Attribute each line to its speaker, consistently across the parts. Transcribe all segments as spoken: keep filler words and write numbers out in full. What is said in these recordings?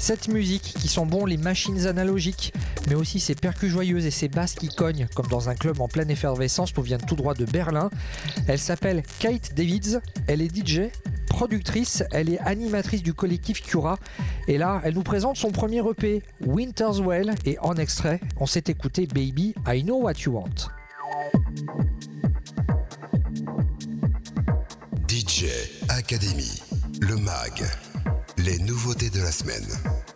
Speaker 1: Cette musique qui sent bon les machines analogiques, mais aussi ses percus joyeuses et ses basses qui cognent, comme dans un club en pleine effervescence, nous vient tout droit de Berlin. Elle s'appelle Kate Davids, elle est D J, productrice, elle est animatrice du collectif Cura, et là, elle nous présente son premier E P, Winter's Well, et en extrait, on s'est écouté Baby, I Know What You Want.
Speaker 2: D J Academy, le mag, les nouveautés de la semaine.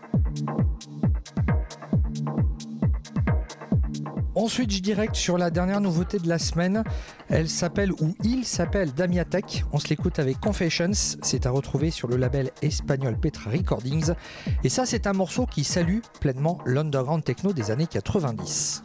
Speaker 1: On switch direct sur la dernière nouveauté de la semaine. Elle s'appelle, ou il s'appelle Damiatek. On se l'écoute avec Confessions. C'est à retrouver sur le label espagnol Petra Recordings. Et ça, c'est un morceau qui salue pleinement l'underground techno des années quatre-vingt-dix.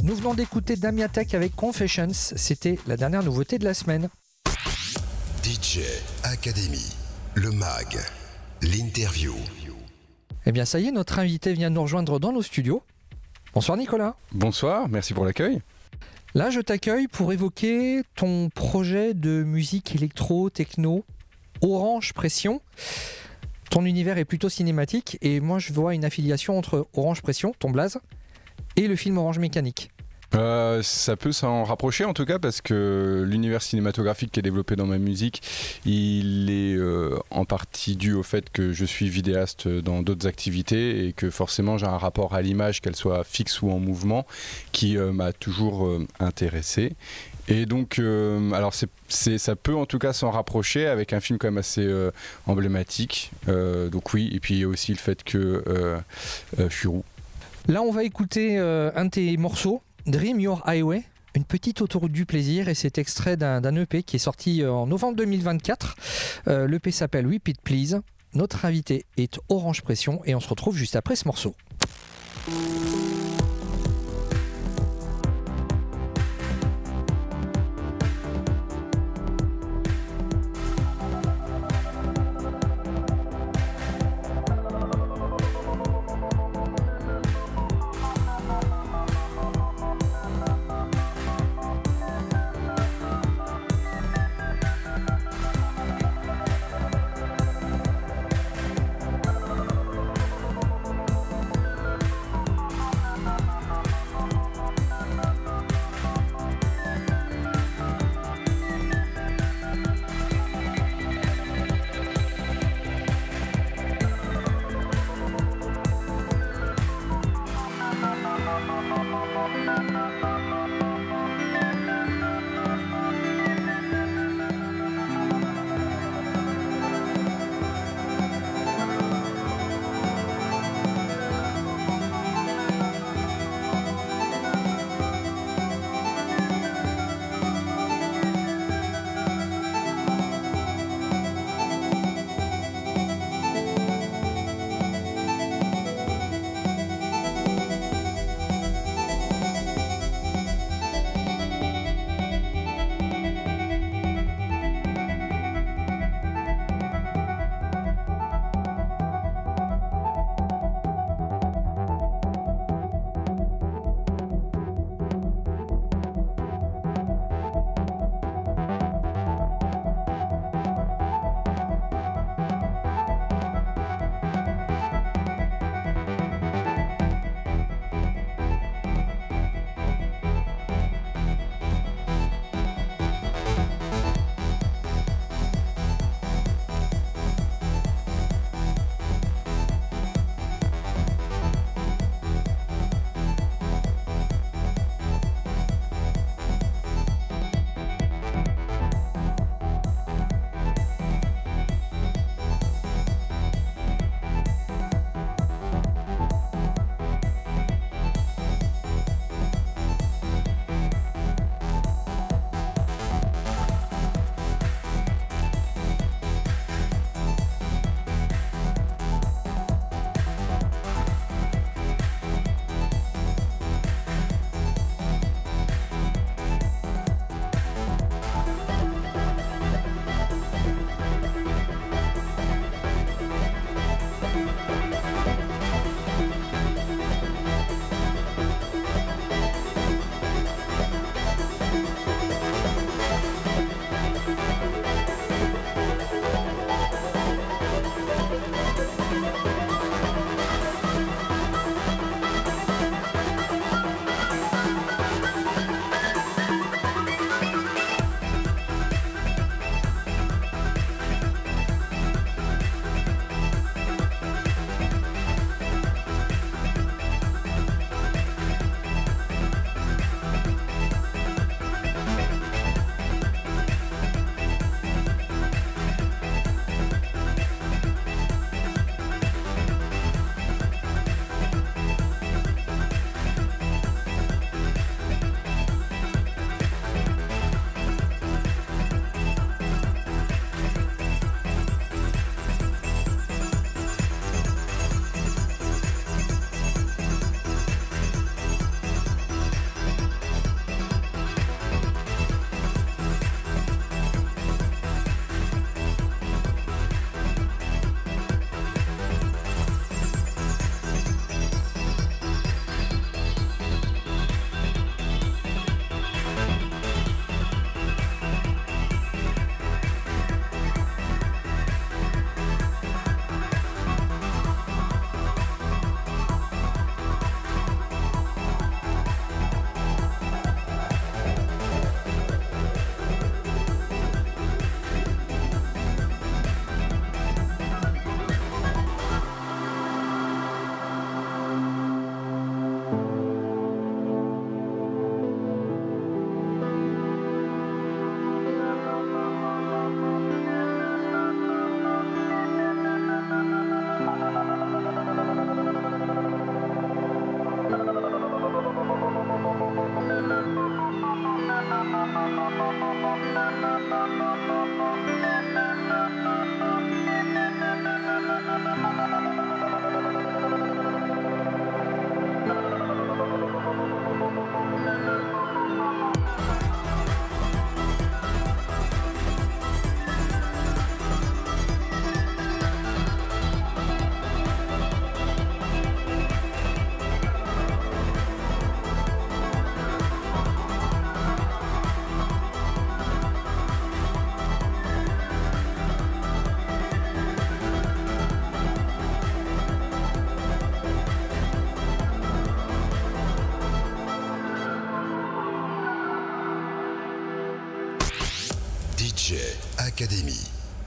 Speaker 1: Nous venons d'écouter Damiatek avec Confessions, c'était la dernière nouveauté de la semaine.
Speaker 2: D J Academy, le mag, l'interview.
Speaker 1: Eh bien ça y est, notre invité vient nous rejoindre dans nos studios. Bonsoir Nicolas.
Speaker 3: Bonsoir, merci pour l'accueil.
Speaker 1: Là je t'accueille pour évoquer ton projet de musique électro, techno, Orange Pression. Ton univers est plutôt cinématique et moi je vois une affiliation entre Orange Pression, ton blaze, et le film Orange Mécanique.
Speaker 3: Euh, ça peut s'en rapprocher en tout cas parce que l'univers cinématographique qui est développé dans ma musique, il est euh, en partie dû au fait que je suis vidéaste dans d'autres activités et que forcément j'ai un rapport à l'image, qu'elle soit fixe ou en mouvement, qui euh, m'a toujours euh, intéressé. Et donc, euh, alors c'est, c'est, ça peut en tout cas s'en rapprocher avec un film quand même assez euh, emblématique. Euh, donc oui, et puis il y a aussi le fait que euh, euh, je suis roux.
Speaker 1: Là on va écouter euh, un de tes morceaux, Dream Your Highway, une petite autoroute du plaisir, et c'est extrait d'un, d'un E P qui est sorti en novembre deux mille vingt-quatre. Euh, L'E P s'appelle Repeat Please. Notre invité est Orange Pression et on se retrouve juste après ce morceau.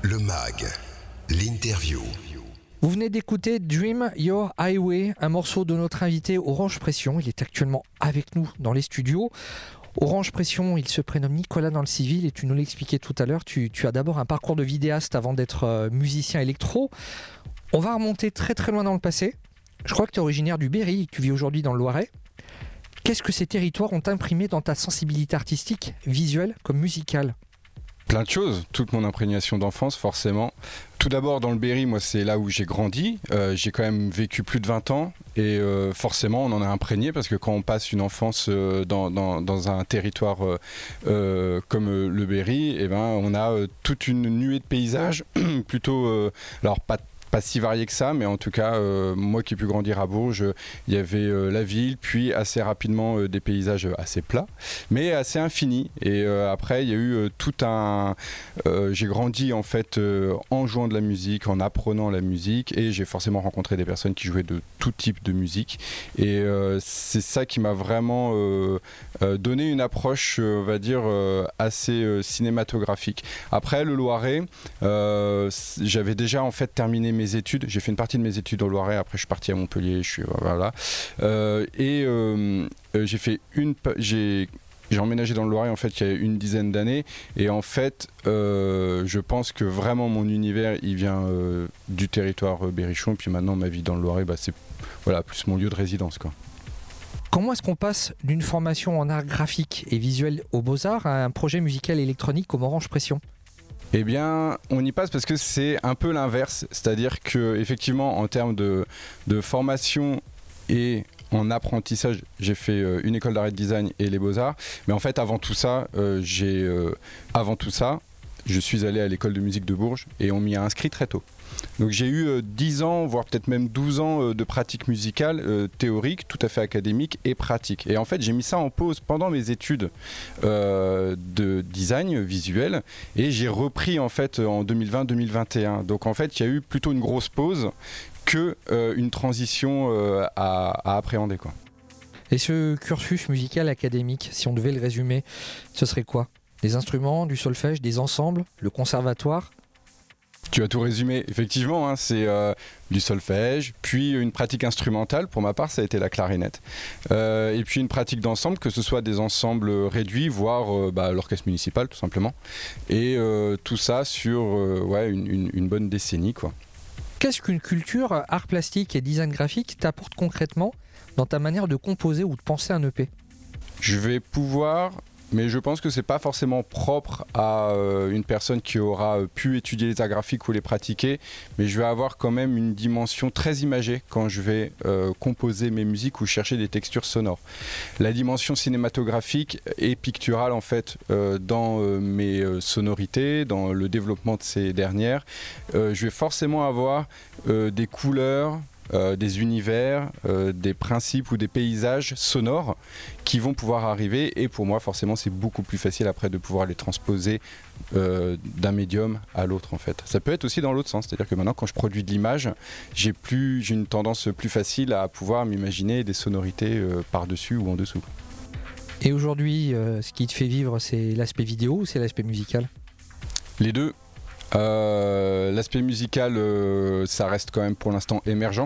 Speaker 2: Le mag, l'interview.
Speaker 1: Vous venez d'écouter Dream Your Highway, un morceau de notre invité Orange Pression. Il est actuellement avec nous dans les studios. Orange Pression, il se prénomme Nicolas dans le civil et tu nous l'expliquais tout à l'heure, tu, tu as d'abord un parcours de vidéaste avant d'être euh, musicien électro. On va remonter très très loin dans le passé. Je crois que tu es originaire du Berry et que tu vis aujourd'hui dans le Loiret. Qu'est-ce que ces territoires ont imprimé dans ta sensibilité artistique, visuelle comme musicale ?
Speaker 3: Plein de choses, toute mon imprégnation d'enfance forcément. Tout d'abord dans le Berry, moi c'est là où j'ai grandi, euh, j'ai quand même vécu plus de vingt ans et euh, forcément on en a imprégné parce que quand on passe une enfance euh, dans, dans, dans un territoire euh, euh, comme euh, le Berry, eh ben, on a euh, toute une nuée de paysages, plutôt, euh, alors pas pas si varié que ça, mais en tout cas, euh, moi qui ai pu grandir à Bourges, il y avait euh, la ville, puis assez rapidement euh, des paysages assez plats, mais assez infinis. Et euh, après, il y a eu euh, tout un... Euh, j'ai grandi en fait euh, en jouant de la musique, en apprenant la musique, et j'ai forcément rencontré des personnes qui jouaient de tout type de musique. Et euh, c'est ça qui m'a vraiment euh, euh, donné une approche, euh, on va dire, euh, assez euh, cinématographique. Après, le Loiret, euh, j'avais déjà en fait terminé mes mes études, j'ai fait une partie de mes études au Loiret, après je suis parti à Montpellier, je suis voilà, euh, et euh, j'ai fait une, j'ai j'ai emménagé dans le Loiret en fait il y a une dizaine d'années, et en fait euh, je pense que vraiment mon univers il vient euh, du territoire euh, berrichon, puis maintenant ma vie dans le Loiret, bah, c'est voilà plus mon lieu de résidence quoi.
Speaker 1: Comment est-ce qu'on passe d'une formation en art graphique et visuel aux Beaux-Arts à un projet musical électronique comme Orange Pression ?
Speaker 3: Eh bien, on y passe parce que c'est un peu l'inverse, c'est-à-dire que effectivement, en termes de, de formation et en apprentissage, j'ai fait euh, une école d'art et de design et les Beaux-Arts, mais en fait, avant tout ça, euh, j'ai, euh, avant tout ça, je suis allé à l'école de musique de Bourges et on m'y a inscrit très tôt. Donc j'ai eu euh, dix ans, voire peut-être même douze ans euh, de pratique musicale euh, théorique, tout à fait académique et pratique. Et en fait j'ai mis ça en pause pendant mes études euh, de design visuel et j'ai repris en fait en deux mille vingt deux mille vingt et un. Donc en fait il y a eu plutôt une grosse pause que euh, une transition euh, à, à appréhender quoi.
Speaker 1: Et ce cursus musical académique, si on devait le résumer, ce serait quoi ? Des instruments, du solfège, des ensembles, le conservatoire ?
Speaker 3: Tu as tout résumé, effectivement, hein, c'est euh, du solfège, puis une pratique instrumentale, pour ma part ça a été la clarinette, euh, et puis une pratique d'ensemble, que ce soit des ensembles réduits, voire euh, bah, l'orchestre municipal tout simplement, et euh, tout ça sur euh, ouais, une, une, une bonne décennie quoi.
Speaker 1: Qu'est-ce qu'une culture art plastique et design graphique t'apporte concrètement dans ta manière de composer ou de penser un E P ?
Speaker 3: Je vais pouvoir... Mais je pense que c'est pas forcément propre à euh, une personne qui aura euh, pu étudier les arts graphiques ou les pratiquer, mais je vais avoir quand même une dimension très imagée quand je vais euh, composer mes musiques ou chercher des textures sonores. La dimension cinématographique et picturale en fait euh, dans euh, mes euh, sonorités, dans le développement de ces dernières, euh, je vais forcément avoir euh, des couleurs, Euh, des univers, euh, des principes ou des paysages sonores qui vont pouvoir arriver, et pour moi forcément c'est beaucoup plus facile après de pouvoir les transposer euh, d'un médium à l'autre en fait. Ça peut être aussi dans l'autre sens, c'est-à-dire que maintenant quand je produis de l'image, j'ai, plus, j'ai une tendance plus facile à pouvoir m'imaginer des sonorités euh, par-dessus ou en dessous.
Speaker 1: Et aujourd'hui, euh, ce qui te fait vivre, c'est l'aspect vidéo ou c'est l'aspect musical ?
Speaker 3: Les deux. Euh, l'aspect musical, euh, ça reste quand même pour l'instant émergent.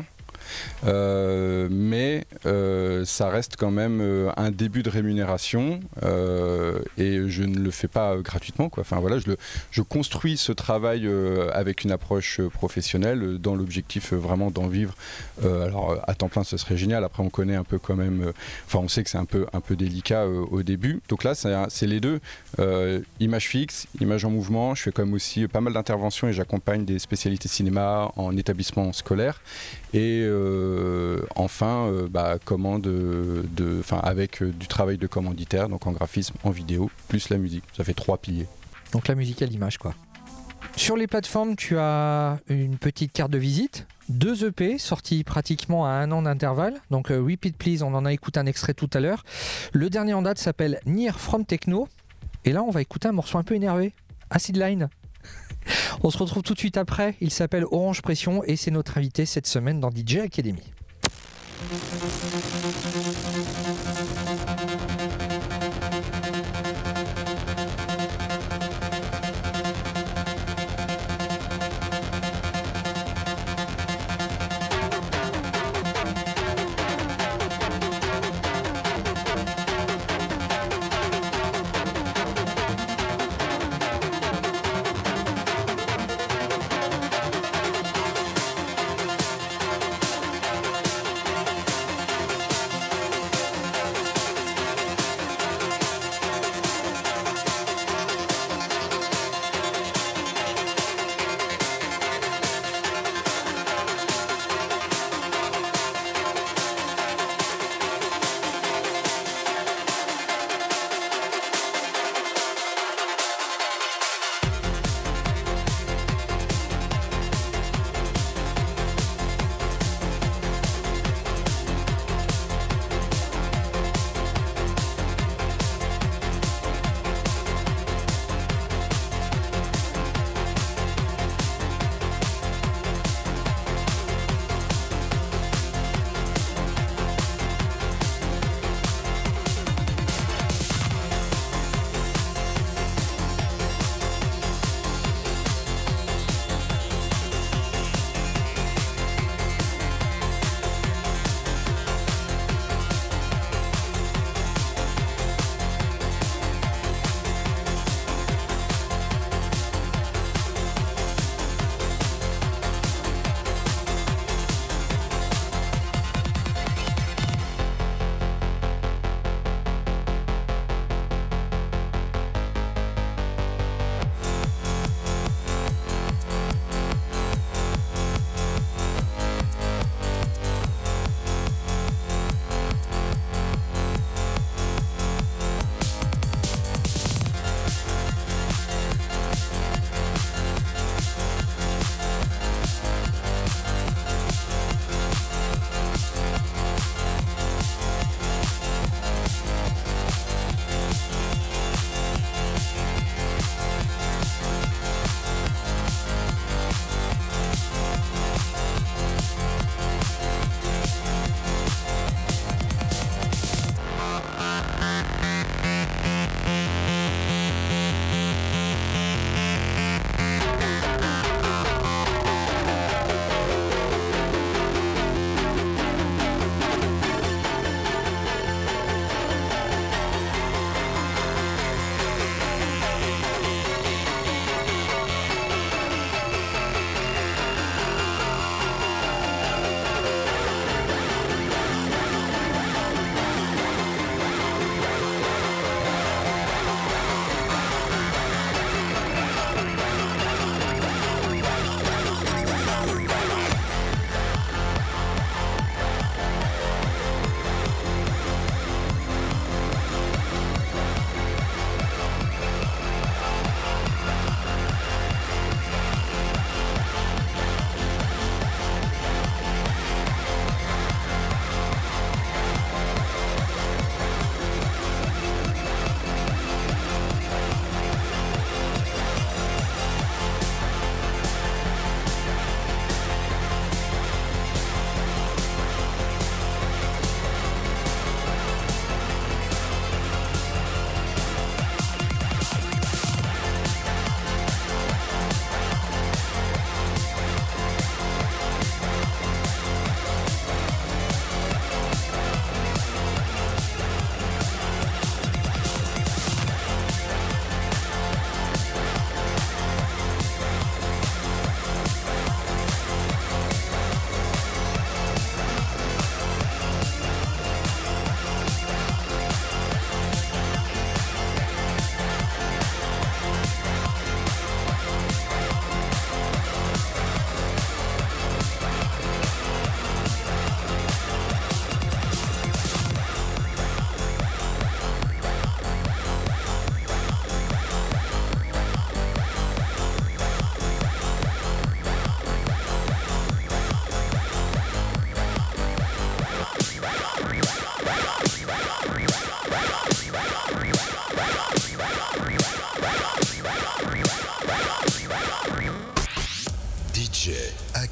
Speaker 3: Euh, mais euh, ça reste quand même euh, un début de rémunération euh, et je ne le fais pas euh, gratuitement quoi. Enfin voilà, je, le, je construis ce travail euh, avec une approche euh, professionnelle euh, dans l'objectif euh, vraiment d'en vivre. Euh, alors à temps plein ce serait génial, après on connaît un peu quand même, euh, enfin on sait que c'est un peu, un peu délicat euh, au début, donc là c'est, c'est les deux, euh, image fixe, image en mouvement. Je fais quand même aussi pas mal d'interventions et j'accompagne des spécialités cinéma en établissement scolaire. Et euh, enfin, euh, bah, commande de, de, avec euh, du travail de commanditaire, donc en graphisme, en vidéo, plus la musique. Ça fait trois piliers.
Speaker 1: Donc la musique à l'image, quoi. Sur les plateformes, tu as une petite carte de visite, deux E P sortis pratiquement à un an d'intervalle. Donc euh, Repeat Please, on en a écouté un extrait tout à l'heure. Le dernier en date s'appelle Near From Techno. Et là, on va écouter un morceau un peu énervé, Acid Line. On se retrouve tout de suite après, il s'appelle Orange Pression et c'est notre invité cette semaine dans D J Academy.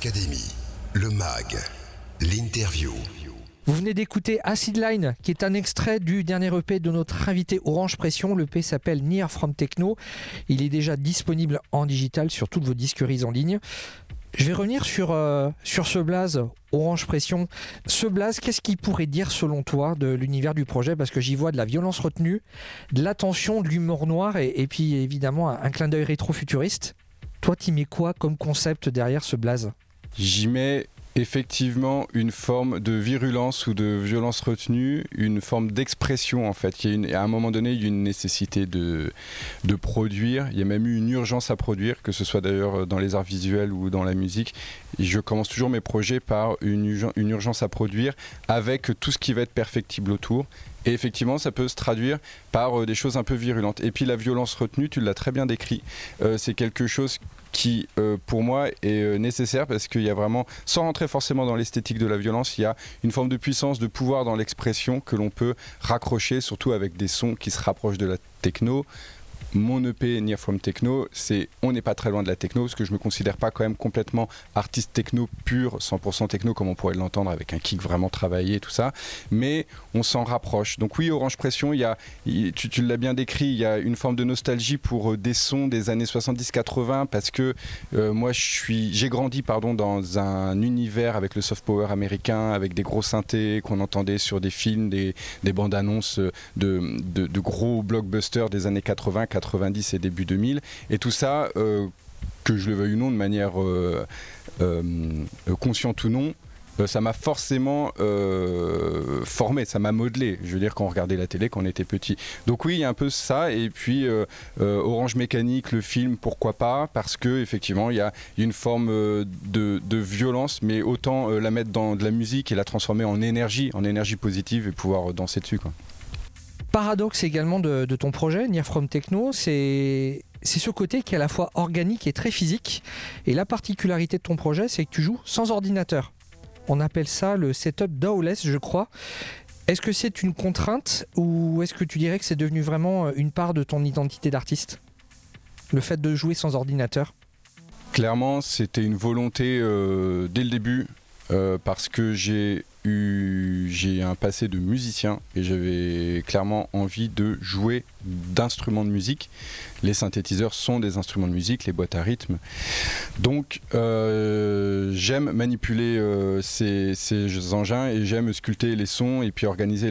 Speaker 2: Académie, le mag, l'interview.
Speaker 1: Vous venez d'écouter Acid Line, qui est un extrait du dernier E P de notre invité Orange Pression. L'E P s'appelle Near From Techno. Il est déjà disponible en digital sur toutes vos disqueries en ligne. Je vais revenir sur, euh, sur ce blaze Orange Pression. Ce blaze, qu'est-ce qu'il pourrait dire selon toi de l'univers du projet? Parce que j'y vois de la violence retenue, de l'attention, de l'humour noir et, et puis évidemment un, un clin d'œil rétro-futuriste. Toi, tu mets quoi comme concept derrière ce blaze?
Speaker 3: J'y mets effectivement une forme de virulence ou de violence retenue, une forme d'expression en fait. Il y a une, à un moment donné, il y a une nécessité de, de produire. Il y a même eu une urgence à produire, que ce soit d'ailleurs dans les arts visuels ou dans la musique. Et je commence toujours mes projets par une, une urgence à produire avec tout ce qui va être perfectible autour. Et effectivement, ça peut se traduire par euh, des choses un peu virulentes. Et puis la violence retenue, tu l'as très bien décrit. Euh, c'est quelque chose qui, euh, pour moi, est euh, nécessaire parce qu'il y a vraiment, sans rentrer forcément dans l'esthétique de la violence, il y a une forme de puissance, de pouvoir dans l'expression que l'on peut raccrocher, surtout avec des sons qui se rapprochent de la techno. Mon E P Near From Techno, c'est on n'est pas très loin de la techno parce que je me considère pas quand même complètement artiste techno pur, cent pour cent techno comme on pourrait l'entendre avec un kick vraiment travaillé tout ça, mais on s'en rapproche. Donc oui, Orange Pression, il y a, il, tu, tu l'as bien décrit, il y a une forme de nostalgie pour euh, des sons des années soixante-dix quatre-vingts parce que euh, moi je suis, j'ai grandi pardon dans un univers avec le soft power américain, avec des gros synthés qu'on entendait sur des films, des, des bandes annonces de, de, de gros blockbusters des années quatre-vingts, quatre-vingt-dix et début deux mille, et tout ça, euh, que je le veuille ou non, de manière euh, euh, consciente ou non, euh, ça m'a forcément euh, formé, ça m'a modelé, je veux dire, quand on regardait la télé quand on était petit. Donc oui, il y a un peu ça, et puis euh, euh, Orange Mécanique, le film, pourquoi pas, parce que effectivement il y a une forme euh, de, de violence, mais autant euh, la mettre dans de la musique et la transformer en énergie, en énergie positive et pouvoir euh, danser dessus, quoi.
Speaker 1: Paradoxe également de, de ton projet, Near From Techno, c'est, c'est ce côté qui est à la fois organique et très physique. Et la particularité de ton projet, c'est que tu joues sans ordinateur. On appelle ça le setup D A W-less, je crois. Est-ce que c'est une contrainte ou est-ce que tu dirais que c'est devenu vraiment une part de ton identité d'artiste, le fait de jouer sans ordinateur?
Speaker 3: Clairement, c'était une volonté euh, dès le début, euh, parce que j'ai eu, j'ai un passé de musicien et j'avais clairement envie de jouer d'instruments de musique. Les synthétiseurs sont des instruments de musique, les boîtes à rythme. Donc euh, j'aime manipuler euh, ces, ces engins et j'aime sculpter les sons et puis organiser